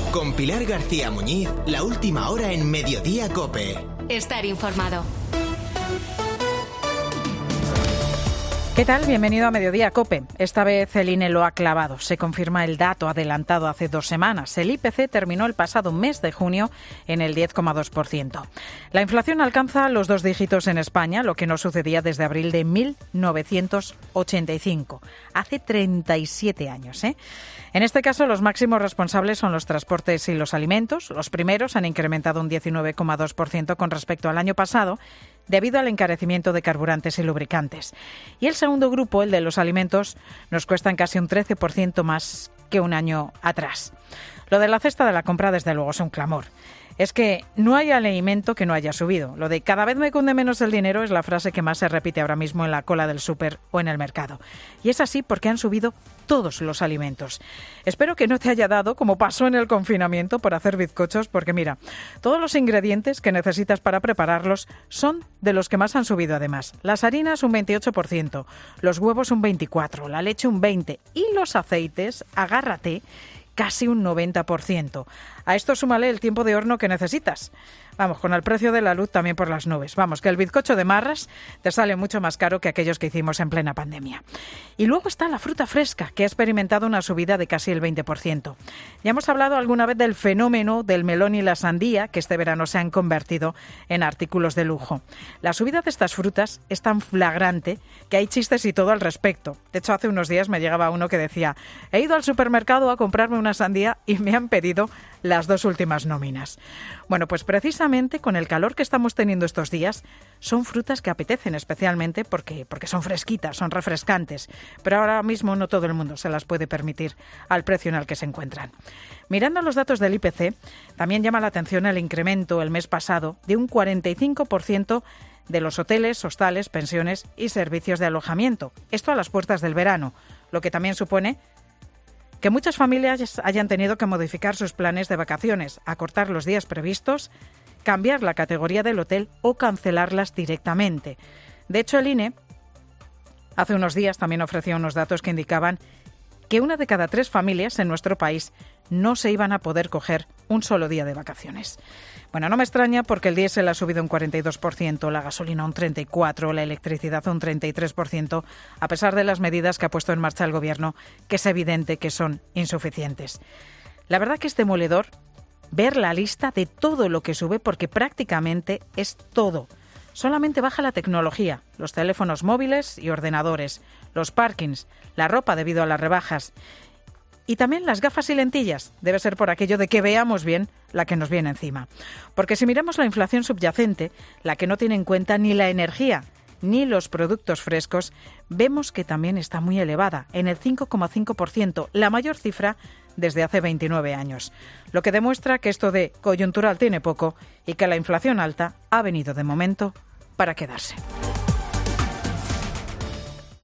Con Pilar García Muñiz, la última hora en Mediodía COPE. Estar informado. ¿Qué tal? Bienvenido a Mediodía COPE. Esta vez el INE lo ha clavado. Se confirma el dato adelantado hace 2 semanas. El IPC terminó el pasado mes de junio en el 10,2%. La inflación alcanza los 2 dígitos en España, lo que no sucedía desde abril de 1985. Hace 37 años, ¿eh? En este caso, los máximos responsables son los transportes y los alimentos. Los primeros han incrementado un 19,2% con respecto al año pasado, debido al encarecimiento de carburantes y lubricantes. Y el segundo grupo, el de los alimentos, nos cuestan casi un 13% más que un año atrás. Lo de la cesta de la compra, desde luego, es un clamor. Es que no hay alimento que no haya subido. Lo de cada vez me cunde menos el dinero es la frase que más se repite ahora mismo en la cola del súper o en el mercado. Y es así porque han subido todos los alimentos. Espero que no te haya dado, como pasó en el confinamiento, por hacer bizcochos, porque mira, todos los ingredientes que necesitas para prepararlos son de los que más han subido además. Las harinas un 28%, los huevos un 24%, la leche un 20% y los aceites, agárrate, casi un 90%. A esto súmale el tiempo de horno que necesitas. Vamos, con el precio de la luz también por las nubes. Vamos, que el bizcocho de marras te sale mucho más caro que aquellos que hicimos en plena pandemia. Y luego está la fruta fresca, que ha experimentado una subida de casi el 20%. Ya hemos hablado alguna vez del fenómeno del melón y la sandía, que este verano se han convertido en artículos de lujo. La subida de estas frutas es tan flagrante que hay chistes y todo al respecto. De hecho, hace unos días me llegaba uno que decía: he ido al supermercado a comprarme una sandía y me han pedido las 2 últimas nóminas. Bueno, pues precisamente con el calor que estamos teniendo estos días, son frutas que apetecen especialmente porque son fresquitas, son refrescantes, pero ahora mismo no todo el mundo se las puede permitir al precio en el que se encuentran. Mirando los datos del IPC, también llama la atención el incremento el mes pasado de un 45% de los hoteles, hostales, pensiones y servicios de alojamiento. Esto a las puertas del verano, lo que también supone que muchas familias hayan tenido que modificar sus planes de vacaciones, acortar los días previstos, cambiar la categoría del hotel o cancelarlas directamente. De hecho, el INE hace unos días también ofreció unos datos que indicaban que 1 de cada 3 familias en nuestro país no se iban a poder coger un solo día de vacaciones. Bueno, no me extraña porque el diésel ha subido un 42%, la gasolina un 34%, la electricidad un 33%, a pesar de las medidas que ha puesto en marcha el Gobierno, que es evidente que son insuficientes. La verdad que es demoledor ver la lista de todo lo que sube, porque prácticamente es todo. Solamente baja la tecnología, los teléfonos móviles y ordenadores, los parkings, la ropa debido a las rebajas y también las gafas y lentillas. Debe ser por aquello de que veamos bien la que nos viene encima. Porque si miramos la inflación subyacente, la que no tiene en cuenta ni la energía ni los productos frescos, vemos que también está muy elevada, en el 5,5%, la mayor cifra desde hace 29 años. Lo que demuestra que esto de coyuntural tiene poco y que la inflación alta ha venido de momento para quedarse.